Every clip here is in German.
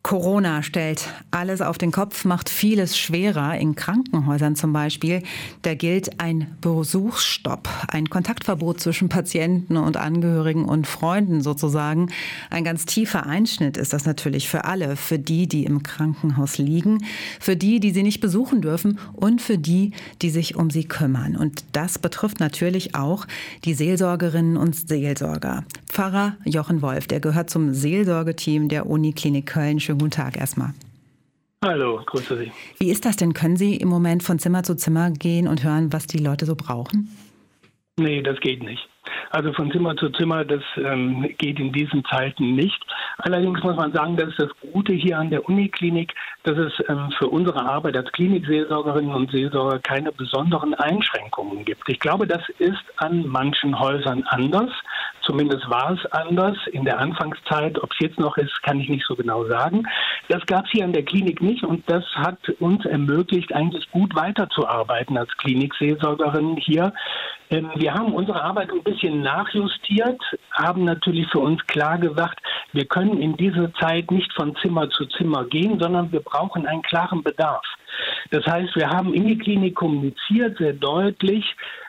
Corona stellt alles auf den Kopf, macht vieles schwerer. In Krankenhäusern zum Beispiel, da gilt ein Besuchsstopp, ein Kontaktverbot zwischen Patienten und Angehörigen und Freunden sozusagen. Ein ganz tiefer Einschnitt ist das natürlich für alle, für die im Krankenhaus liegen, für die sie nicht besuchen dürfen und für die sich um sie kümmern. Und das betrifft natürlich auch die Seelsorgerinnen und Seelsorger. Pfarrer Jochen Wolf, der gehört zum Seelsorgeteam der Uniklinik Köln. Schönen guten Tag erstmal. Hallo, grüße Sie. Wie ist das denn? Können Sie im Moment von Zimmer zu Zimmer gehen und hören, was die Leute so brauchen? Nee, das geht nicht. Also von Zimmer zu Zimmer, das geht in diesen Zeiten nicht. Allerdings muss man sagen, das ist das Gute hier an der Uniklinik, dass es für unsere Arbeit als Klinikseelsorgerinnen und Seelsorger keine besonderen Einschränkungen gibt. Ich glaube, das ist an manchen Häusern anders. Zumindest war es anders in der Anfangszeit. Ob es jetzt noch ist, kann ich nicht so genau sagen. Das gab es hier an der Klinik nicht und das hat uns ermöglicht, eigentlich gut weiterzuarbeiten als Klinikseelsorgerinnen hier. Wir haben unsere Arbeit ein bisschen nachjustiert, haben natürlich für uns klar gesagt, wir können in dieser Zeit nicht von Zimmer zu Zimmer gehen, sondern wir brauchen einen klaren Bedarf. Das heißt, wir haben in die Klinik kommuniziert, sehr deutlich,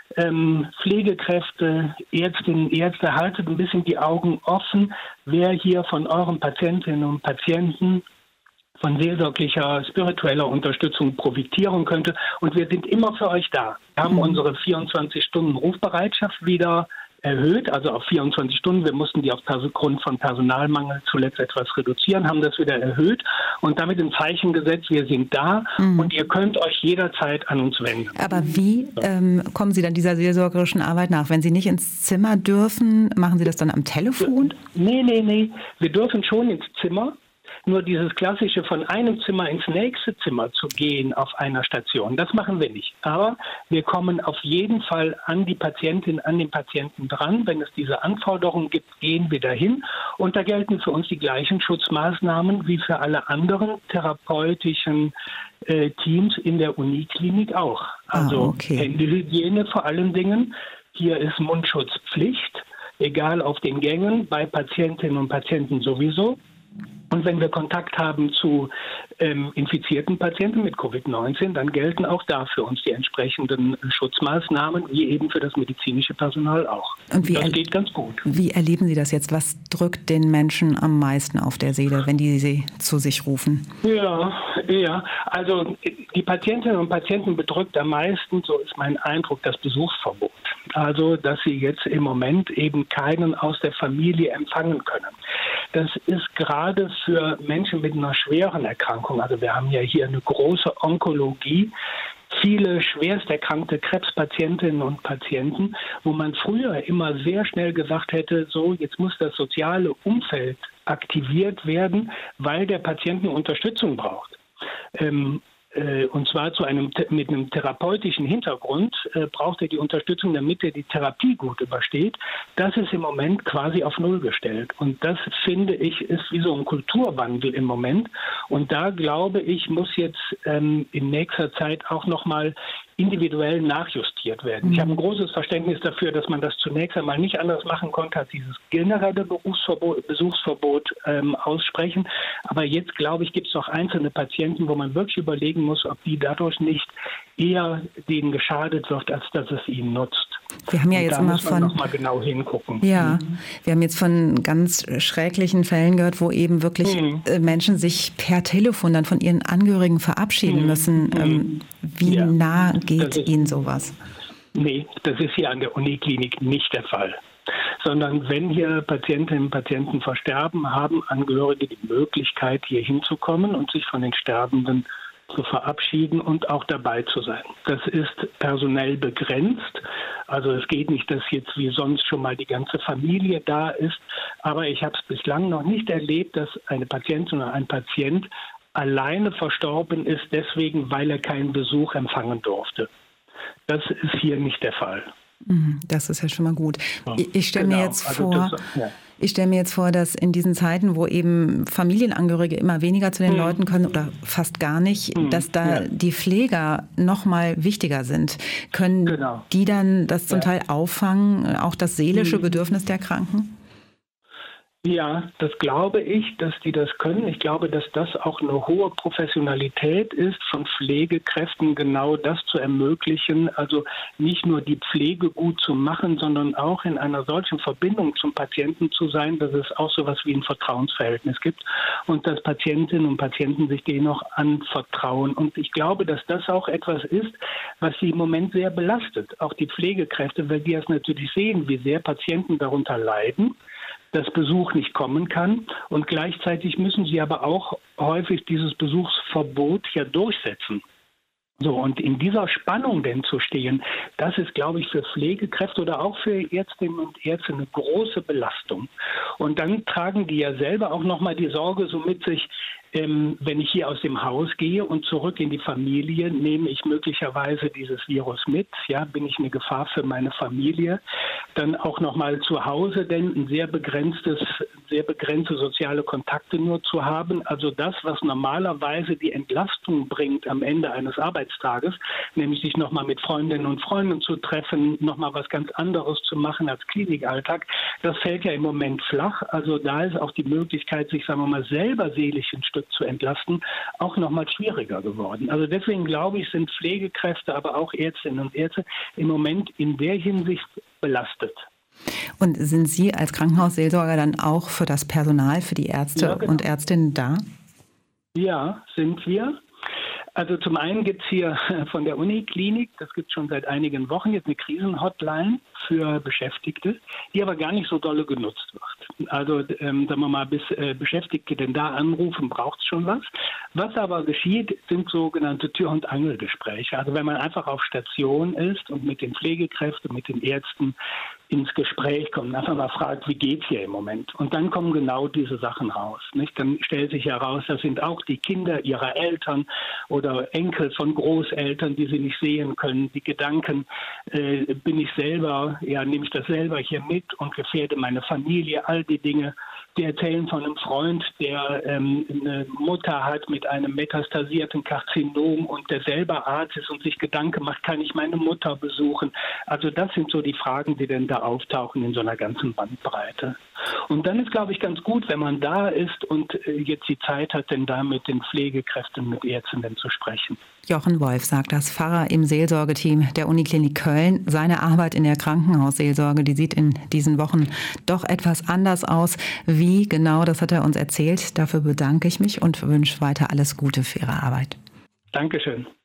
Pflegekräfte, Ärztinnen, Ärzte, haltet ein bisschen die Augen offen, wer hier von euren Patientinnen und Patienten von seelsorglicher, spiritueller Unterstützung profitieren könnte. Und wir sind immer für euch da. Wir haben unsere 24-Stunden-Rufbereitschaft wieder erhöht, also auf 24 Stunden. Wir mussten die aufgrund von Personalmangel zuletzt etwas reduzieren, haben das wieder erhöht und damit ein Zeichen gesetzt, wir sind da und ihr könnt euch jederzeit an uns wenden. Aber wie kommen Sie dann dieser seelsorgerischen Arbeit nach? Wenn Sie nicht ins Zimmer dürfen, machen Sie das dann am Telefon? Nee. Wir dürfen schon ins Zimmer. Nur dieses klassische von einem Zimmer ins nächste Zimmer zu gehen auf einer Station, das machen wir nicht. Aber wir kommen auf jeden Fall an die Patientin, an den Patienten dran. Wenn es diese Anforderungen gibt, gehen wir dahin. Und da gelten für uns die gleichen Schutzmaßnahmen wie für alle anderen therapeutischen Teams in der Uniklinik auch. Also Händehygiene vor allen Dingen. Hier ist Mundschutzpflicht, egal auf den Gängen, bei Patientinnen und Patienten sowieso. Und wenn wir Kontakt haben zu infizierten Patienten mit Covid-19, dann gelten auch da für uns die entsprechenden Schutzmaßnahmen, wie eben für das medizinische Personal auch. Und das geht ganz gut. Wie erleben Sie das jetzt? Was drückt den Menschen am meisten auf der Seele, wenn die sie zu sich rufen? Ja. Also die Patientinnen und Patienten bedrückt am meisten, so ist mein Eindruck, das Besuchsverbot. Also, dass sie jetzt im Moment eben keinen aus der Familie empfangen können. Das ist gerade für Menschen mit einer schweren Erkrankung, also wir haben ja hier eine große Onkologie, viele schwerst erkrankte Krebspatientinnen und Patienten, wo man früher immer sehr schnell gesagt hätte, so jetzt muss das soziale Umfeld aktiviert werden, weil der Patient eine Unterstützung braucht. Und zwar mit einem therapeutischen Hintergrund braucht er die Unterstützung, damit er die Therapie gut übersteht. Das ist im Moment quasi auf Null gestellt. Und das, finde ich, ist wie so ein Kulturwandel im Moment. Und da, glaube ich, muss jetzt in nächster Zeit auch nochmal individuell nachjustiert werden. Ich habe ein großes Verständnis dafür, dass man das zunächst einmal nicht anders machen konnte, als dieses generelle Besuchsverbot aussprechen. Aber jetzt, glaube ich, gibt es noch einzelne Patienten, wo man wirklich überlegen muss, ob die dadurch nicht eher denen geschadet wird, als dass es ihnen nutzt. Wir haben ja jetzt immer noch mal genau hingucken. Ja, wir haben jetzt von ganz schrecklichen Fällen gehört, wo eben wirklich Menschen sich per Telefon dann von ihren Angehörigen verabschieden müssen. Wie nah geht Ihnen sowas? Nee, das ist hier an der Uniklinik nicht der Fall. Sondern wenn hier Patientinnen und Patienten versterben, haben Angehörige die Möglichkeit, hier hinzukommen und sich von den Sterbenden zu verabschieden und auch dabei zu sein. Das ist personell begrenzt. Also es geht nicht, dass jetzt wie sonst schon mal die ganze Familie da ist. Aber ich habe es bislang noch nicht erlebt, dass eine Patientin oder ein Patient alleine verstorben ist, deswegen, weil er keinen Besuch empfangen durfte. Das ist hier nicht der Fall. Das ist ja schon mal gut. Ich stelle mir jetzt vor, dass in diesen Zeiten, wo eben Familienangehörige immer weniger zu den Leuten können oder fast gar nicht, dass da die Pfleger noch mal wichtiger sind. Können die dann das zum Teil auffangen, auch das seelische Bedürfnis der Kranken? Ja, das glaube ich, dass die das können. Ich glaube, dass das auch eine hohe Professionalität ist, von Pflegekräften genau das zu ermöglichen. Also nicht nur die Pflege gut zu machen, sondern auch in einer solchen Verbindung zum Patienten zu sein, dass es auch so etwas wie ein Vertrauensverhältnis gibt und dass Patientinnen und Patienten sich denen noch anvertrauen. Und ich glaube, dass das auch etwas ist, was sie im Moment sehr belastet. Auch die Pflegekräfte, weil die es natürlich sehen, wie sehr Patienten darunter leiden, dass Besuch nicht kommen kann. Und gleichzeitig müssen sie aber auch häufig dieses Besuchsverbot ja durchsetzen. So, und in dieser Spannung denn zu stehen, das ist, glaube ich, für Pflegekräfte oder auch für Ärztinnen und Ärzte eine große Belastung. Und dann tragen die ja selber auch nochmal die Sorge so mit sich, wenn ich hier aus dem Haus gehe und zurück in die Familie, nehme ich möglicherweise dieses Virus mit, ja, bin ich eine Gefahr für meine Familie, dann auch nochmal zu Hause denn ein sehr begrenzte soziale Kontakte nur zu haben, also das, was normalerweise die Entlastung bringt am Ende eines Arbeitstages, nämlich sich nochmal mit Freundinnen und Freunden zu treffen, nochmal was ganz anderes zu machen als Klinikalltag, das fällt ja im Moment flach, also da ist auch die Möglichkeit, sich, sagen wir mal, selber seelisch ein Stück zu entlasten, auch nochmal schwieriger geworden. Also deswegen glaube ich, sind Pflegekräfte, aber auch Ärztinnen und Ärzte im Moment in der Hinsicht belastet. Und sind Sie als Krankenhausseelsorger dann auch für das Personal, für die Ärzte und Ärztinnen da? Ja, sind wir. Also zum einen gibt es hier von der Uniklinik, das gibt es schon seit einigen Wochen, jetzt eine Krisenhotline für Beschäftigte, die aber gar nicht so dolle genutzt wird. Also sagen wir mal, bis Beschäftigte denn da anrufen, braucht es schon was. Was aber geschieht, sind sogenannte Tür- und Angelgespräche. Also wenn man einfach auf Station ist und mit den Pflegekräften, mit den Ärzten ins Gespräch kommt, einfach mal fragt, wie geht's hier im Moment? Und dann kommen genau diese Sachen raus. Nicht? Dann stellt sich heraus, das sind auch die Kinder ihrer Eltern oder Enkel von Großeltern, die sie nicht sehen können. Die Gedanken, bin ich selber, ja, nehme ich das selber hier mit und gefährde meine Familie, all die Dinge. Die erzählen von einem Freund, der eine Mutter hat mit einem metastasierten Karzinom und der selber Arzt ist und sich Gedanken macht, kann ich meine Mutter besuchen? Also das sind so die Fragen, die denn da auftauchen in so einer ganzen Bandbreite. Und dann ist, glaube ich, ganz gut, wenn man da ist und jetzt die Zeit hat, denn da mit den Pflegekräften, mit Ärztinnen zu sprechen. Jochen Wolf sagt das, Pfarrer im Seelsorgeteam der Uniklinik Köln. Seine Arbeit in der Krankenhausseelsorge, die sieht in diesen Wochen doch etwas anders aus. Wie genau, das hat er uns erzählt. Dafür bedanke ich mich und wünsche weiter alles Gute für Ihre Arbeit. Dankeschön.